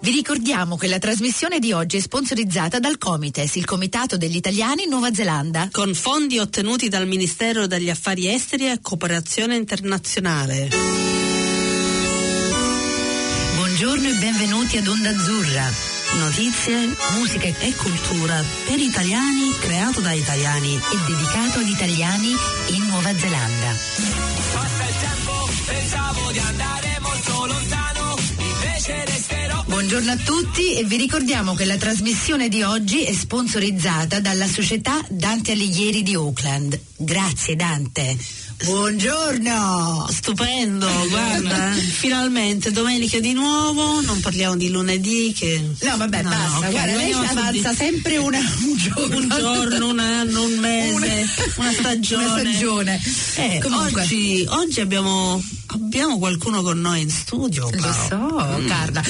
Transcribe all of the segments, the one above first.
Vi ricordiamo che la trasmissione di oggi è sponsorizzata dal Comites, il Comitato degli Italiani in Nuova Zelanda, con fondi ottenuti dal Ministero degli Affari Esteri e Cooperazione Internazionale. Buongiorno e benvenuti ad Onda Azzurra. Notizie, musica e cultura per italiani, creato da italiani e dedicato agli italiani in Nuova Zelanda. Passa il tempo, pensavo di andare molto lontano, invece resterò. Buongiorno a tutti e vi ricordiamo che la trasmissione di oggi è sponsorizzata dalla società Dante Alighieri di Auckland. Grazie Dante. Buongiorno! Stupendo, guarda, finalmente domenica di nuovo, non parliamo di lunedì che... No, vabbè, basta, okay, guarda, lei ci avanza sempre un giorno, un anno, un mese, una stagione. Comunque. Oggi abbiamo qualcuno con noi in studio, Paolo. Lo so, Carla.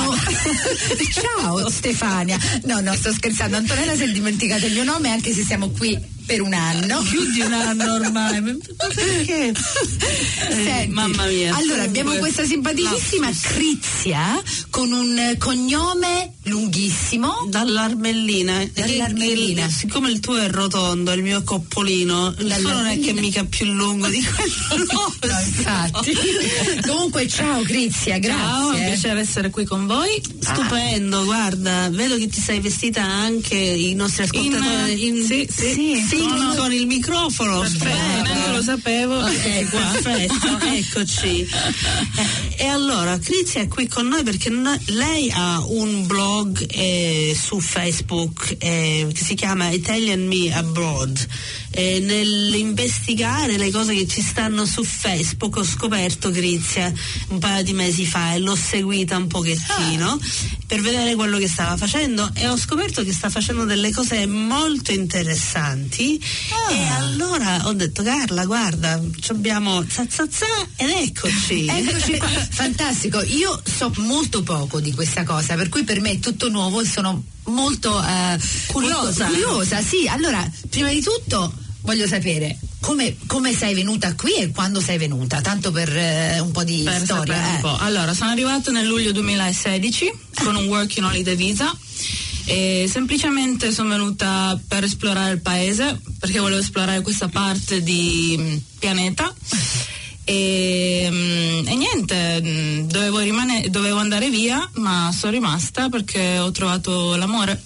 Ciao Stefania. No, sto scherzando. Antonella si è dimenticata il mio nome, anche se siamo qui per un anno. Più di un anno ormai. Perché? Senti, mamma mia. Allora abbiamo questa simpaticissima Crizia con un cognome lunghissimo. Dall'Armellina. Siccome il tuo è rotondo, il mio è coppolino, il suo non è che mica più lungo di quello. No, infatti. Comunque ciao Crizia, grazie. Ciao, è un piacere essere qui con voi. Stupendo, guarda, vedo che ti sei vestita anche i nostri ascoltatori sì, con il microfono. Non lo sapevo. Perfetto, eccoci. E allora, Crizia è qui con noi perché lei ha un blog su Facebook che si chiama Italian Me Abroad. Nell'investigare le cose che ci stanno su Facebook ho scoperto, Crizia, un paio di mesi fa, e l'ho seguita un pochettino per vedere quello che stava facendo, e ho scoperto che sta facendo delle cose molto interessanti. E allora ho detto: Carla, guarda, abbiamo ed eccoci qua. Fantastico. Io so molto poco di questa cosa, per cui per me è tutto nuovo e sono molto curiosa. Sì, allora, prima di tutto voglio sapere come sei venuta qui e quando sei venuta, tanto per un po' di storia. Un po'. Allora, sono arrivata nel luglio 2016 con un working holiday visa e semplicemente sono venuta per esplorare il paese, perché volevo esplorare questa parte di pianeta. E niente, dovevo andare via, ma sono rimasta perché ho trovato l'amore.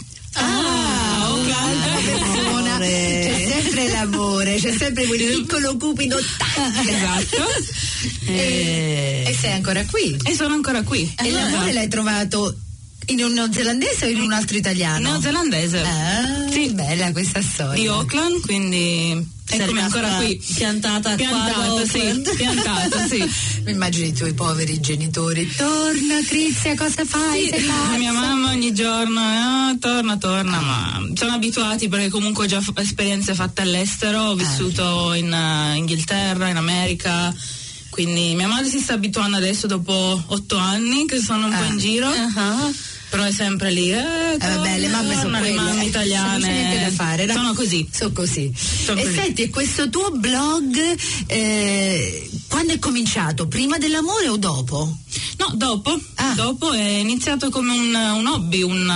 C'è sempre l'amore, c'è sempre quel piccolo cupido. Esatto. E sei ancora qui. E sono ancora qui. E l'amore l'hai trovato in un neozelandese o in un altro italiano? Neozelandese. Sì, bella questa storia. Di Auckland, quindi eccomi ancora qui. Piantata, sì. Mi immagini i tuoi poveri genitori. Torna Crizia, cosa fai? Sì. Mia mamma ogni giorno torna, ma sono abituati perché comunque ho già esperienze fatte all'estero, ho vissuto in Inghilterra, in America. Quindi mia madre si sta abituando adesso dopo 8 anni che sono un po' in giro. Però è sempre lì. Vabbè, le mamme sono le mamme italiane. Non c'è niente da fare. Sono così. Senti, e questo tuo blog quando è cominciato? Prima dell'amore o dopo? No, dopo. Dopo è iniziato come un hobby, un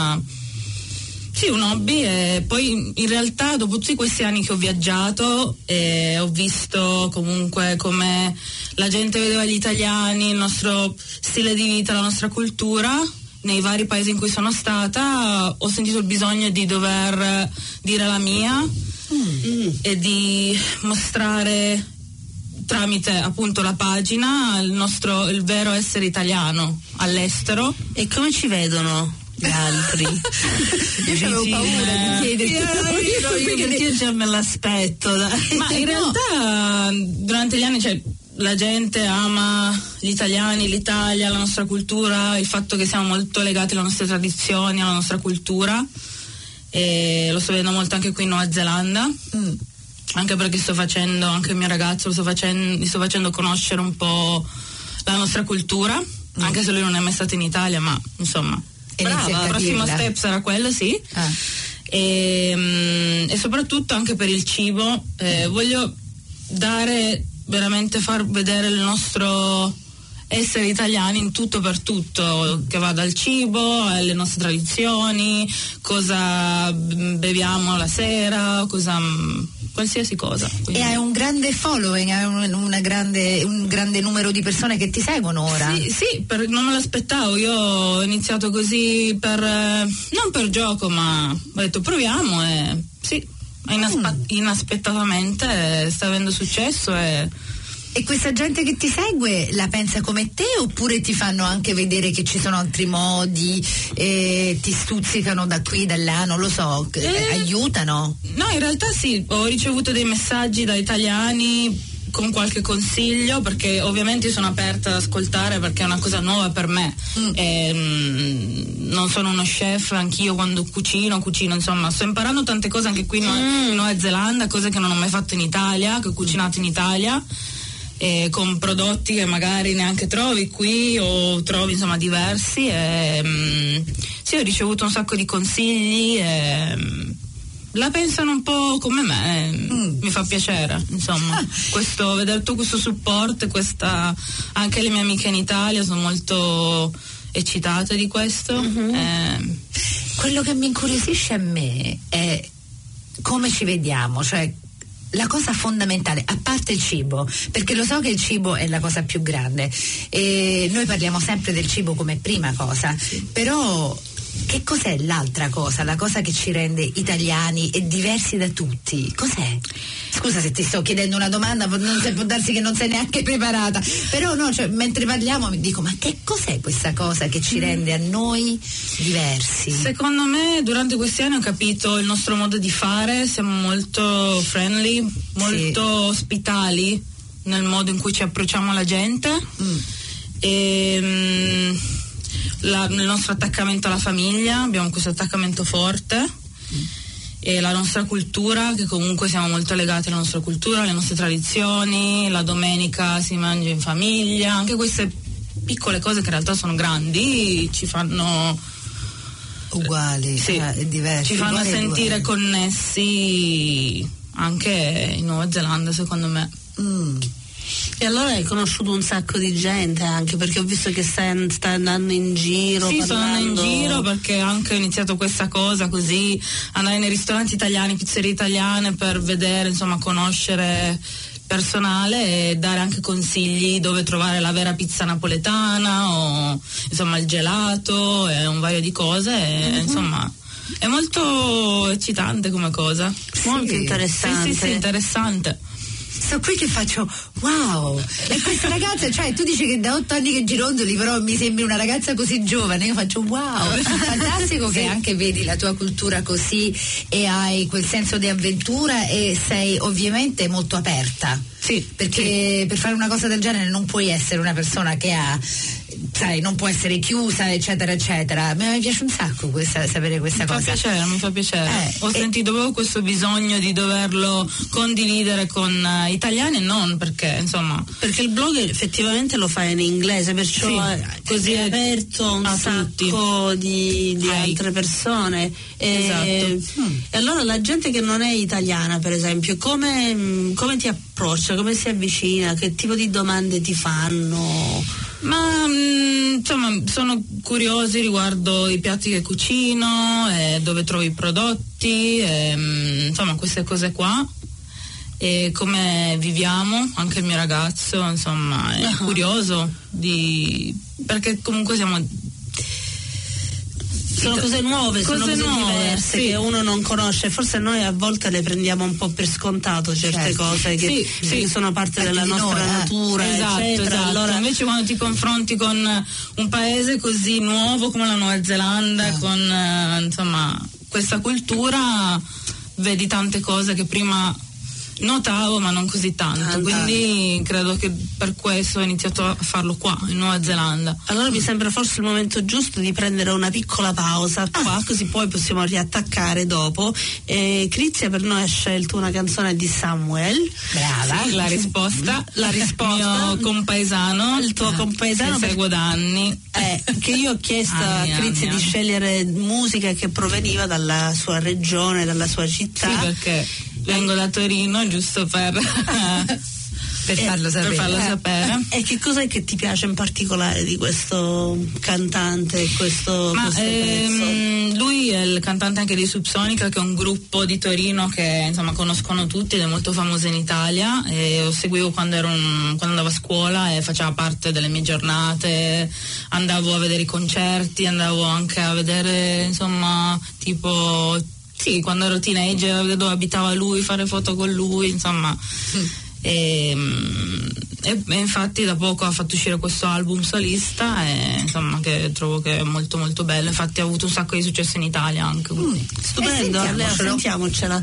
hobby, e poi in realtà dopo tutti questi anni che ho viaggiato ho visto comunque come la gente vedeva gli italiani, il nostro stile di vita, la nostra cultura. Nei vari paesi in cui sono stata ho sentito il bisogno di dover dire la mia e di mostrare tramite appunto la pagina il vero essere italiano all'estero. E come ci vedono gli altri? Io avevo paura di chiederti perché io già me l'aspetto, dai. Ma in realtà durante gli anni la gente ama gli italiani, l'Italia, la nostra cultura, il fatto che siamo molto legati alle nostre tradizioni, alla nostra cultura, e lo sto vedendo molto anche qui in Nuova Zelanda. Anche perché sto facendo, anche il mio ragazzo gli sto facendo conoscere un po' la nostra cultura, anche se lui non è mai stato in Italia, ma insomma il prossimo step sarà quello, sì. E soprattutto anche per il cibo voglio veramente far vedere il nostro essere italiani in tutto per tutto, che va dal cibo alle nostre tradizioni, cosa beviamo la sera, qualsiasi cosa. Quindi. E hai un grande following, hai un grande numero di persone che ti seguono ora. Sì, non me l'aspettavo. Io ho iniziato così non per gioco, ma ho detto proviamo e sì, inaspettatamente sta avendo successo E questa gente che ti segue la pensa come te, oppure ti fanno anche vedere che ci sono altri modi, ti stuzzicano da qui, da là, non lo so, aiutano? No, in realtà sì, ho ricevuto dei messaggi da italiani con qualche consiglio, perché ovviamente io sono aperta ad ascoltare, perché è una cosa nuova per me. Non sono uno chef, anch'io quando cucino, insomma sto imparando tante cose anche qui in Nuova Zelanda, cose che non ho mai fatto in Italia, che ho cucinato in Italia, con prodotti che magari neanche trovi qui o trovi insomma diversi. Sì, ho ricevuto un sacco di consigli, la pensano un po' come me, mi fa piacere insomma vedere tutto questo supporto, anche le mie amiche in Italia sono molto eccitate di questo. Quello che mi incuriosisce a me è come ci vediamo, cioè la cosa fondamentale, a parte il cibo, perché lo so che il cibo è la cosa più grande e noi parliamo sempre del cibo come prima cosa, però che cos'è l'altra cosa, la cosa che ci rende italiani e diversi da tutti? Cos'è? Scusa se ti sto chiedendo una domanda, può darsi che non sei neanche preparata, però no, cioè, mentre parliamo mi dico, ma che cos'è questa cosa che ci rende a noi diversi? Secondo me durante questi anni ho capito il nostro modo di fare, siamo molto friendly, molto ospitali nel modo in cui ci approcciamo alla gente e il nostro attaccamento alla famiglia, abbiamo questo attaccamento forte e la nostra cultura, che comunque siamo molto legati alla nostra cultura, alle nostre tradizioni, la domenica si mangia in famiglia, anche queste piccole cose che in realtà sono grandi ci fanno uguali, diversi, ci fanno sentire connessi anche in Nuova Zelanda, secondo me. E allora hai conosciuto un sacco di gente, anche perché ho visto che stai andando in giro. Sì, sto andando in giro perché anche ho iniziato questa cosa così, andare nei ristoranti italiani, pizzerie italiane, per vedere, insomma, conoscere personale e dare anche consigli dove trovare la vera pizza napoletana o insomma il gelato e un paio di cose e, insomma è molto eccitante come cosa, molto interessante. Sì, interessante. Sto qui che faccio wow, e questa ragazza, cioè tu dici che da 8 anni che girondoli, però mi sembri una ragazza così giovane, io faccio wow. Fantastico che anche vedi la tua cultura così e hai quel senso di avventura e sei ovviamente molto aperta. Sì, perché per fare una cosa del genere non puoi essere una persona che non può essere chiusa, eccetera eccetera. Mi piace un sacco sapere questa cosa. Mi fa piacere. Ho sentito proprio questo bisogno di doverlo condividere con italiani e non perché insomma, perché il blog effettivamente lo fa in inglese, perciò così è aperto un sacco di altre persone. Esatto. E allora la gente che non è italiana, per esempio, come ti approccia, come si avvicina, che tipo di domande ti fanno? Ma insomma sono curiosi riguardo i piatti che cucino, dove trovo i prodotti, insomma queste cose qua, e come viviamo, anche il mio ragazzo insomma è curioso perché comunque sono cose nuove, sono cose diverse che uno non conosce, forse noi a volte le prendiamo un po' per scontato certe cose che sono parte della nostra natura, esatto. Allora invece quando ti confronti con un paese così nuovo come la Nuova Zelanda, con insomma questa cultura, vedi tante cose che prima notavo ma non così tanto, quindi credo che per questo ho iniziato a farlo qua in Nuova Zelanda. Allora mi sembra forse il momento giusto di prendere una piccola pausa qua, così poi possiamo riattaccare dopo. Crizia per noi ha scelto una canzone di Samuel. Brava. Sì, la risposta il mio compaesano, il tuo compaesano che seguo da anni, che io ho chiesto a Crizia di scegliere musica che proveniva dalla sua regione, dalla sua città. Sì, perché vengo da Torino, giusto per per farlo sapere. Per farlo sapere. E che cos'è che ti piace in particolare di questo cantante e questo pezzo? Lui è il cantante anche di Subsonica, che è un gruppo di Torino che insomma conoscono tutti ed è molto famoso in Italia, e lo seguivo quando andavo a scuola e faceva parte delle mie giornate, andavo a vedere i concerti, andavo anche a vedere insomma tipo quando ero teenager dove abitava lui, fare foto con lui, insomma. E infatti da poco ha fatto uscire questo album solista, e insomma che trovo che è molto molto bello, infatti ha avuto un sacco di successo in Italia anche. Stupendo, sentiamocela.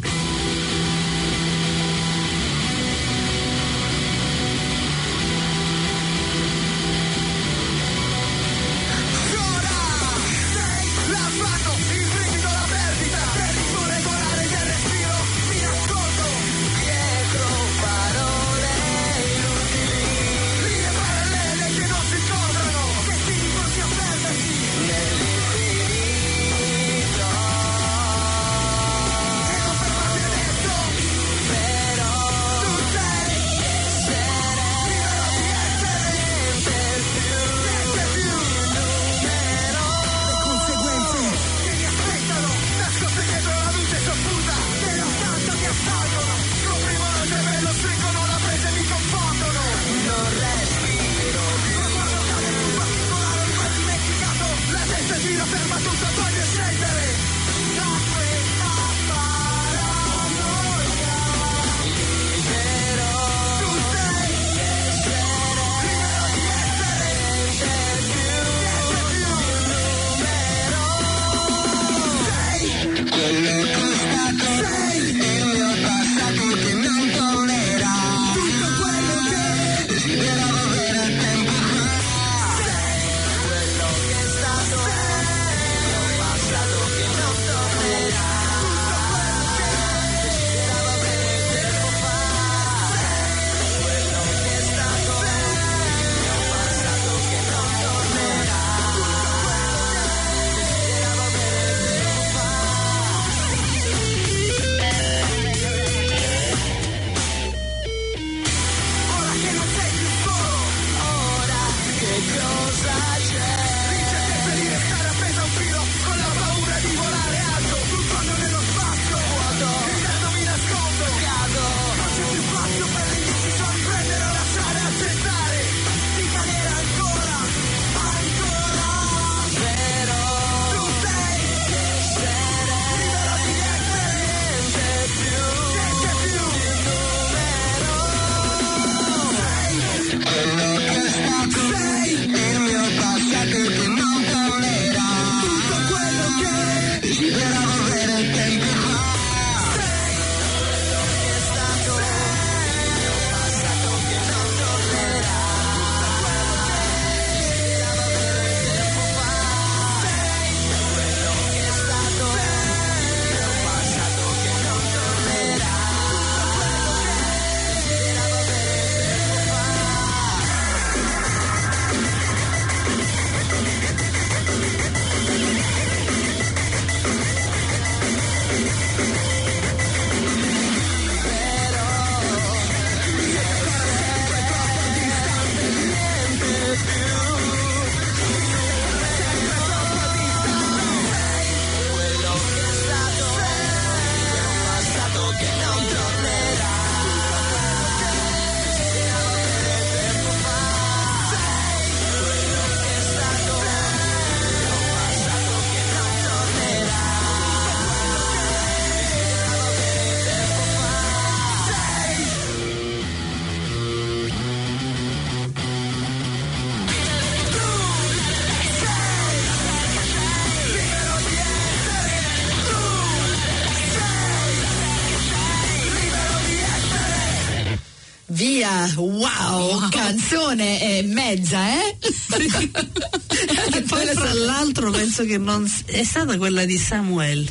Via, wow, canzone e mezza, E poi fra l'altro penso che non è stata quella di Samuel.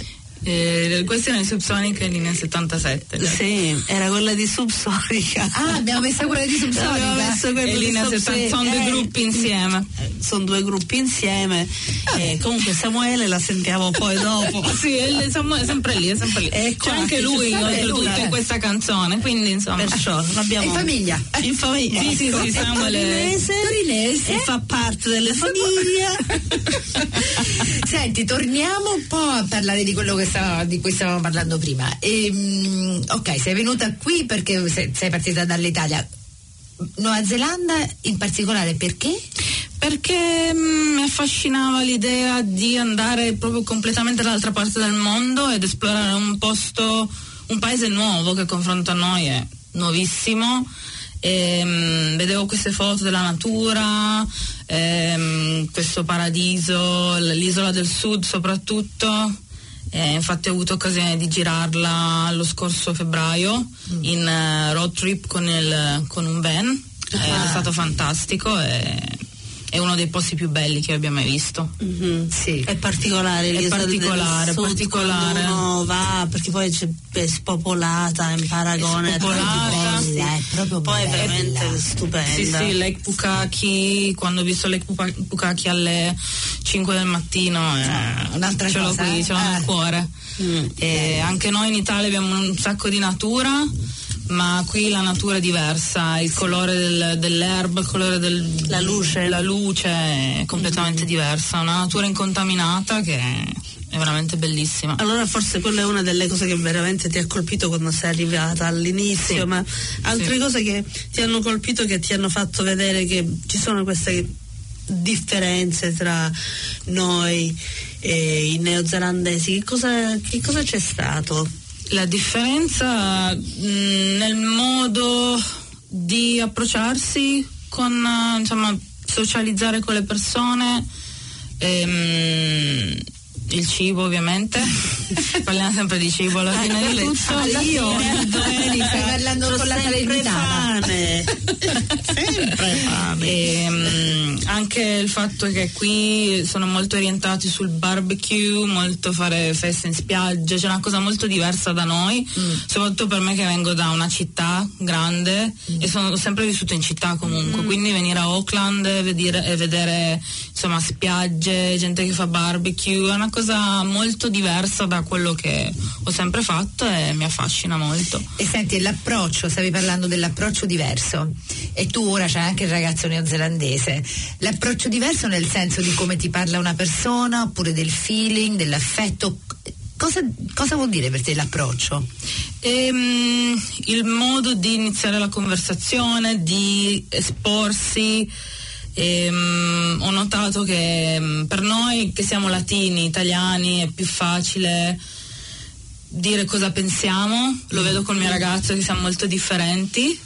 Questione Subsonica in linea 77. Sì, era quella di Subsonica. Ah, abbiamo messo quella di Subsonica. Abbiamo messo quella in di linea 70. Sono due gruppi insieme. Sono due gruppi insieme. Comunque Samuele la sentiamo poi dopo. Sì, Samuele è sempre lì, C'è anche lui oltretutto in questa canzone, quindi insomma. Perciò l'abbiamo in famiglia. In famiglia. Sì, Samuele torinese e fa parte delle famiglie. Senti, torniamo un po' a parlare di quello di cui stavamo parlando prima. Ok, sei venuta qui perché sei partita dall'Italia. Nuova Zelanda in particolare perché? Perché mi affascinava l'idea di andare proprio completamente dall'altra parte del mondo ed esplorare un paese nuovo che confronto a noi è nuovissimo. Vedevo queste foto della natura, questo paradiso, l'isola del sud soprattutto. Infatti ho avuto occasione di girarla lo scorso febbraio in road trip con un van. È stato fantastico, è uno dei posti più belli che abbia mai visto. Sì. È particolare, è particolare. Uno va perché poi è spopolata in paragone, è proprio poi bella. È veramente stupenda. Sì, Lake Pukaki, quando ho visto Lake Pukaki alle 5 del mattino, un'altra ce l'ho cosa, qui, ce l'ho nel cuore. Anche noi in Italia abbiamo un sacco di natura, ma qui la natura è diversa, il colore dell'erba, il colore la luce è completamente diversa, una natura incontaminata che è veramente bellissima. Allora forse quella è una delle cose che veramente ti ha colpito quando sei arrivata all'inizio, sì. Ma altre cose che ti hanno colpito, che ti hanno fatto vedere che ci sono queste differenze tra noi e i neozelandesi, che cosa c'è stato? La differenza nel modo di approcciarsi con, socializzare con le persone, il cibo ovviamente. Parliamo sempre di cibo alla fine di tutto. Stai parlando con la salernitana. Sempre fame. Anche il fatto che qui sono molto orientati sul barbecue, molto fare feste in spiaggia, c'è una cosa molto diversa da noi, soprattutto per me che vengo da una città grande e ho sempre vissuto in città comunque, quindi venire a Auckland e vedere insomma spiagge, gente che fa barbecue è una cosa molto diversa da quello che ho sempre fatto e mi affascina molto. E senti, l'approccio, stavi parlando dell'approccio diverso e tu ora c'hai anche il ragazzo neozelandese, l'approccio diverso nel senso di come ti parla una persona oppure del feeling, dell'affetto, cosa vuol dire per te l'approccio? Il modo di iniziare la conversazione, di esporsi. Ho notato che per noi che siamo latini, italiani, è più facile dire cosa pensiamo, lo vedo col mio ragazzo che siamo molto differenti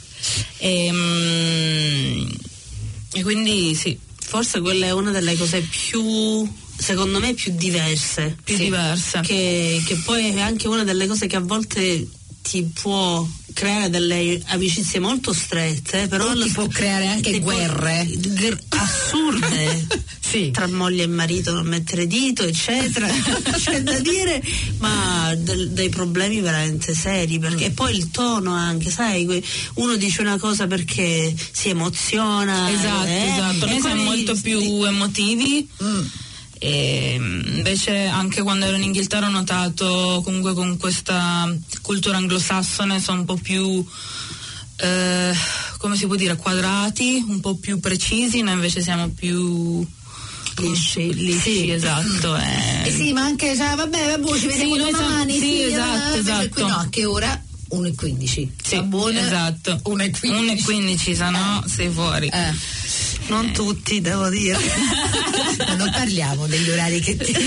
e quindi sì, forse quella è una delle cose più, secondo me, più diverse, che poi è anche una delle cose che a volte ti può creare delle amicizie molto strette, però ti può creare anche guerre assurde sì. Tra moglie e marito, non mettere dito eccetera c'è da dire, ma dei problemi veramente seri, perché e poi il tono anche, sai, uno dice una cosa perché si emoziona, esatto. Noi siamo molto più emotivi. E invece anche quando ero in Inghilterra ho notato comunque con questa cultura anglosassone sono un po' più come si può dire, quadrati, un po' più precisi, noi invece siamo più lisci, sì. Esatto. Sì, ma anche vabbè, ci vediamo domani. Sì, esatto. Qui no, a che ora? 1:15. Sì, buona, esatto. 1:15, se no sei fuori. Non tutti, devo dire. Ma non parliamo degli orari che ti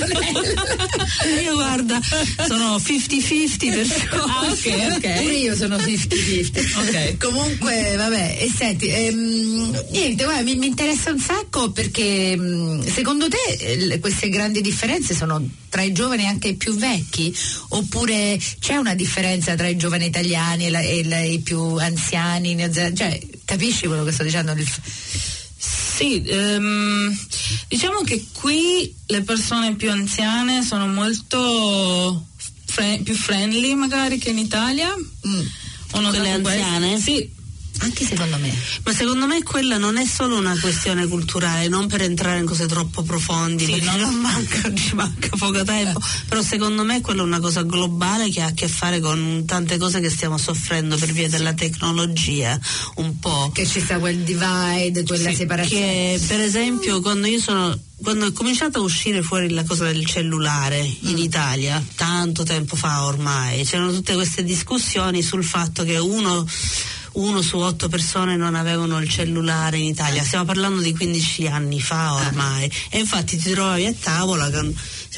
io guarda, sono 50-50 perciò. Ok. Pure io sono 50-50. Ok. Comunque, vabbè, e senti, niente, guarda, mi interessa un sacco perché secondo te queste grandi differenze sono tra i giovani e anche i più vecchi? Oppure c'è una differenza tra i giovani italiani e i più anziani? Cioè, capisci quello che sto dicendo? Sì, Diciamo che qui le persone più anziane sono molto più friendly magari che in Italia. Quelle anziane? Sì. Anche secondo me. Ma secondo me quella non è solo una questione culturale, non per entrare in cose troppo profondi, sì, perché ci manca poco tempo, però secondo me quella è una cosa globale che ha a che fare con tante cose che stiamo soffrendo per via della tecnologia, un po'. Che ci sta quel divide, quella separazione. Che per esempio quando è cominciata a uscire fuori la cosa del cellulare in Italia, tanto tempo fa ormai, c'erano tutte queste discussioni sul fatto che uno su 8 persone non avevano il cellulare in Italia. Stiamo parlando di 15 anni fa ormai. E infatti ti trovavi a tavola con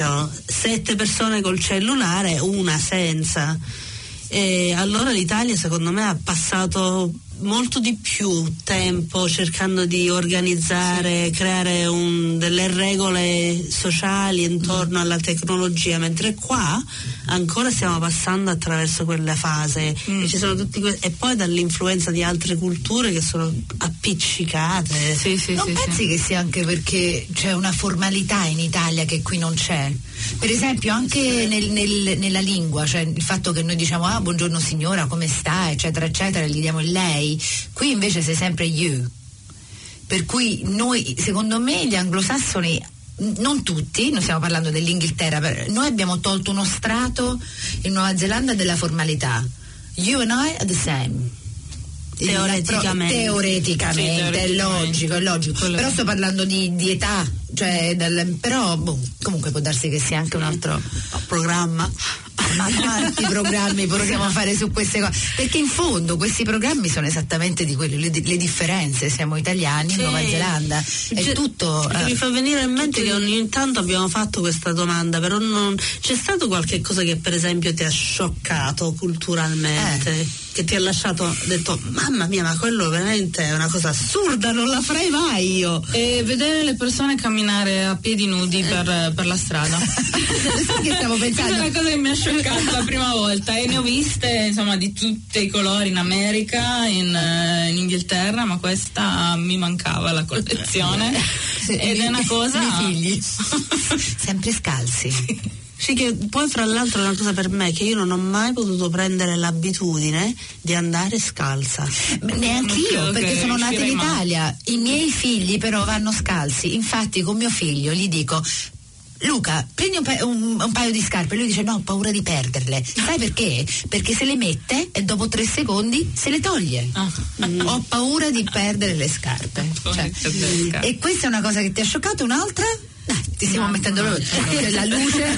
7 persone col cellulare, una senza. E allora l'Italia secondo me ha passato molto di più tempo cercando di organizzare, creare delle regole sociali intorno alla tecnologia, mentre qua ancora stiamo passando attraverso quella fase e ci sono tutti e poi dall'influenza di altre culture che sono appiccicate. Non pensi che sia anche perché c'è una formalità in Italia che qui non c'è? Per esempio anche nella lingua, cioè il fatto che noi diciamo buongiorno signora, come sta, eccetera eccetera, gli diamo il lei, qui invece sei sempre you, per cui noi, secondo me, gli anglosassoni, non tutti, non stiamo parlando dell'Inghilterra, noi abbiamo tolto uno strato in Nuova Zelanda della formalità. You and I are the same. Teoreticamente, è logico. Però sto parlando di età, cioè però comunque può darsi che sia anche un altro programma. Ma quanti programmi possiamo fare su queste cose? Perché in fondo questi programmi sono esattamente di quello, le differenze, siamo italiani in Nuova Zelanda, è tutto. Mi fa venire in mente che ogni tanto abbiamo fatto questa domanda, però non c'è stato qualche cosa che per esempio ti ha scioccato culturalmente? Che ti ha lasciato, detto mamma mia, ma quello veramente è una cosa assurda, non la farei mai io. E vedere le persone camminare a piedi nudi per la strada. Sai che stavo pensando? Questa è una cosa che mi ha scioccato la prima volta, e ne ho viste insomma di tutti i colori in America, in Inghilterra, ma questa mi mancava la collezione. Ed è una cosa. I figli sempre scalzi. Sì, che poi fra l'altro è una cosa per me, che io non ho mai potuto prendere l'abitudine di andare scalza. Neanche io, perché sono nata in Italia. I miei figli però vanno scalzi, infatti con mio figlio gli dico: Luca, prendi un paio di scarpe. Lui dice no, ho paura di perderle. Sai perché? Perché se le mette e dopo 3 secondi se le toglie. Ho paura di perdere le scarpe. E questa è una cosa che ti ha scioccato. Un'altra? Ti stiamo mettendo la luce.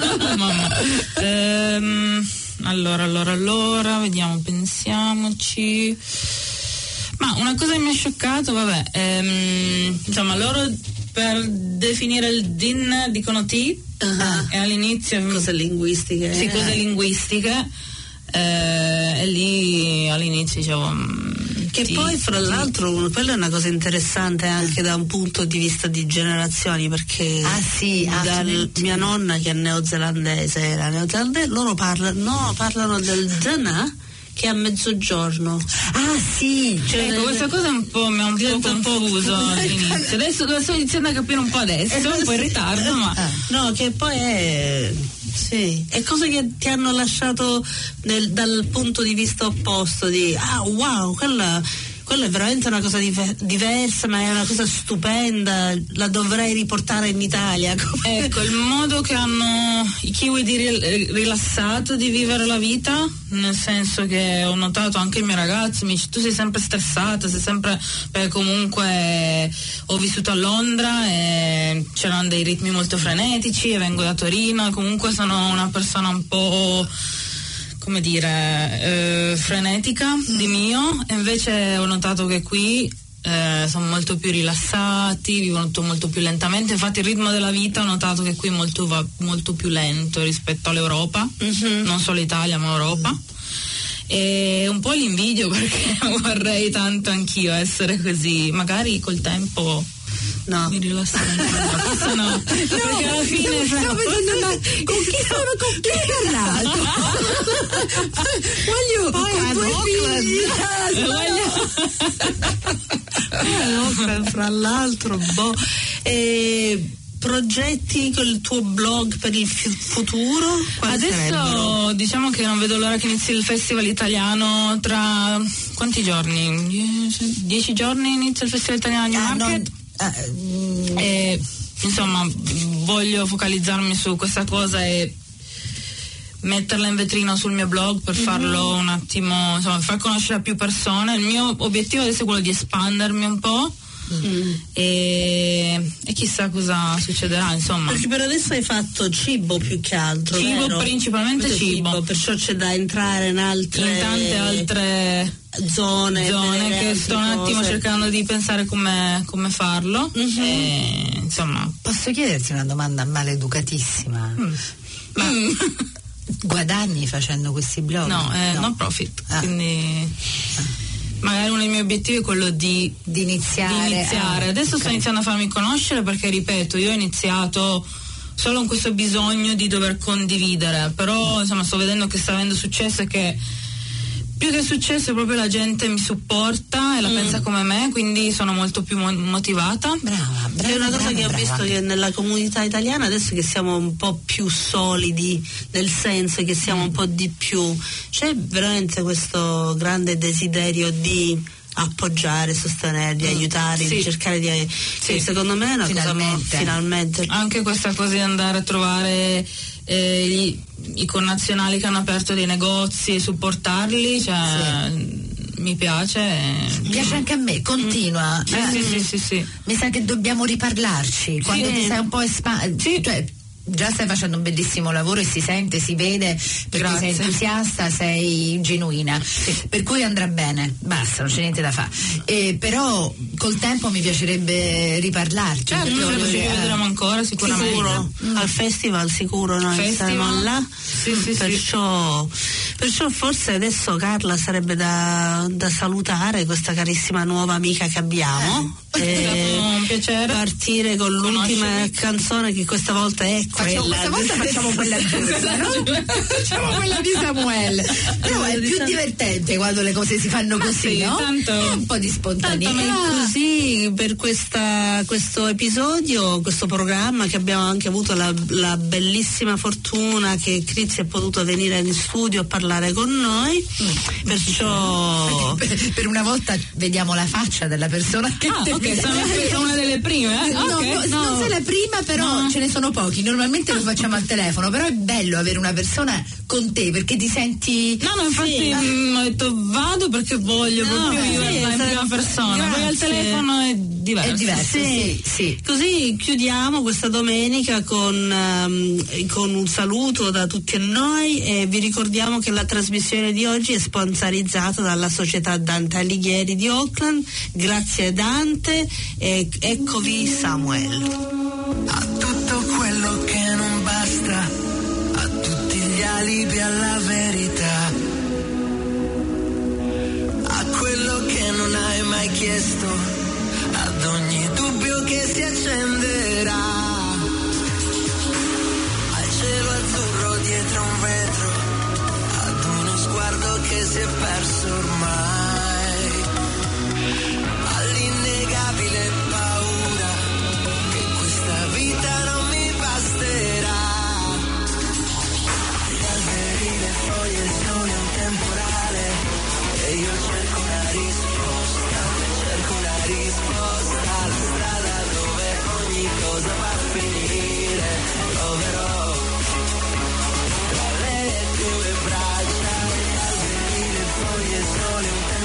Allora, vediamo, pensiamoci. Ma una cosa che mi ha scioccato, insomma, loro per definire il din dicono ti, e all'inizio cose linguistiche. Sì, cose linguistiche. E lì all'inizio dicevo che poi fra l'altro quella è una cosa interessante anche da un punto di vista di generazioni, perché mia nonna, che è neozelandese, loro parlano del dana, che è a mezzogiorno. Questa cosa mi ha un po' confuso all'inizio. Adesso lo sto iniziando a capire un po' adesso, un po' in ritardo, ma no, che poi è cose che ti hanno lasciato dal punto di vista opposto di wow, quella è veramente una cosa diversa, ma è una cosa stupenda, la dovrei riportare in Italia. Ecco, il modo che hanno i kiwi di rilassato di vivere la vita, nel senso che ho notato anche i miei ragazzi mi dice: tu sei sempre stressata, sei sempre, comunque ho vissuto a Londra e c'erano dei ritmi molto frenetici e vengo da Torino e comunque sono una persona un po', come dire, frenetica di mio, e invece ho notato che qui sono molto più rilassati, vivono tutto molto più lentamente. Infatti il ritmo della vita ho notato che qui va molto più lento rispetto all'Europa, non solo Italia ma Europa. E un po' l'invidio, perché vorrei tanto anch'io essere così, magari col tempo. No, mi rilassare ancora. No, perché alla fine stavo pensando, con chi hai parlato? Voglio poi Fra l'altro, progetti con il tuo blog per il futuro? Quali adesso sarebbero? Diciamo che non vedo l'ora che inizi il festival italiano tra quanti giorni? 10 giorni inizia il festival italiano Newmarket. E, insomma, voglio focalizzarmi su questa cosa e metterla in vetrina sul mio blog per farlo un attimo, insomma, far conoscere a più persone. Il mio obiettivo adesso è quello di espandermi un po'. E chissà cosa succederà, insomma. Perché per adesso hai fatto cibo più che altro, cibo, vero? Principalmente cibo, perciò c'è da entrare in tante altre zone che sto un attimo cercando di pensare come farlo. E, insomma, posso chiederti una domanda maleducatissima? Ma guadagni facendo questi blog? No, non profit, quindi magari uno dei miei obiettivi è quello di iniziare. Adesso sto iniziando a farmi conoscere, perché ripeto, io ho iniziato solo con questo bisogno di dover condividere, però insomma sto vedendo che sta avendo successo e che più che successo proprio la gente mi supporta e la pensa come me, quindi sono molto più motivata. Brava. È una cosa che ho visto che nella comunità italiana, adesso che siamo un po' più solidi, nel senso che siamo un po' di più, c'è veramente questo grande desiderio di appoggiare, sostenere, di aiutare, di cercare di secondo me è una cosa finalmente anche questa cosa di andare a trovare i connazionali che hanno aperto dei negozi e supportarli, cioè mi piace. Piace anche a me, continua. Sì. Mi sa che dobbiamo riparlarci quando ti sei un po' cioè, già stai facendo un bellissimo lavoro e si sente, si vede, perché sei entusiasta, sei genuina, per cui andrà bene, basta, non c'è niente da fare. Però col tempo mi piacerebbe riparlarci. Certo, ci vedremo ancora sicuramente. Sicuro. Al festival sicuro noi saremo là. Perciò forse adesso, Carla, sarebbe da salutare questa carissima nuova amica che abbiamo. Un piacere partire con l'ultima canzone, che questa volta è questa volta facciamo quella giusta, no? Facciamo quella di Samuel. Però è più divertente quando le cose si fanno così, no? Tanto, un po' di spontaneità. Così per questo episodio, questo programma, che abbiamo anche avuto la bellissima fortuna che Crizzi è potuto venire in studio a parlare con noi. Perciò per una volta vediamo la faccia della persona che sono una delle prime. Non sei la prima, però ce ne sono pochi. Normalmente lo facciamo al telefono, però è bello avere una persona con te, perché ti senti. No, infatti ho detto vado perché voglio proprio viverla in prima persona. Poi al telefono è diverso. Sì. Così chiudiamo questa domenica con un saluto da tutti noi, e vi ricordiamo che la trasmissione di oggi è sponsorizzata dalla società Dante Alighieri di Auckland. Grazie Dante, e eccovi Samuel. A tutto quello che non basta, a tutti gli alibi alla verità, a quello che non hai mai chiesto, ad ogni dubbio che si accenderà, al cielo azzurro dietro un vetro, ad uno sguardo che si è perso ormai, all'innegabile paura che questa vita non mi basterà. Gli alberi, le foglie, il sole, un temporale, e io cerco una risposta, la strada dove ogni cosa va a finire, troverò tra le tue braccia. Gli alberi, le foglie, il sole, un temporale,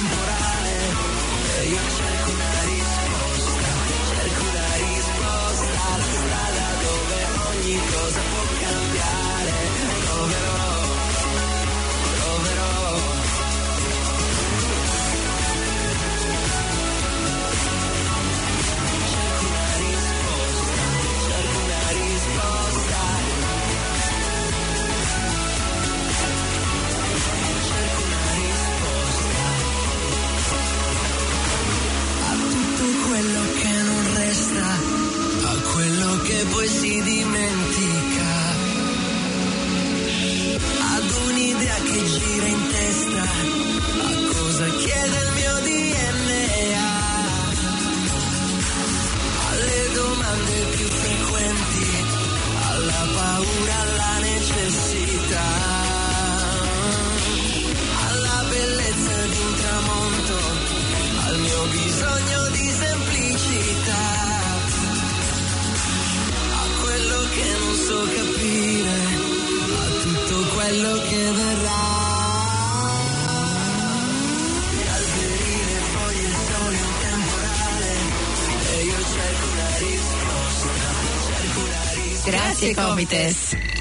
ho bisogno di semplicità, a quello che non so capire, a tutto quello che verrà. Gli alberi, le foglie, il sole, un temporale, e io cerco una risposta, cerco una risposta. Grazie Comites.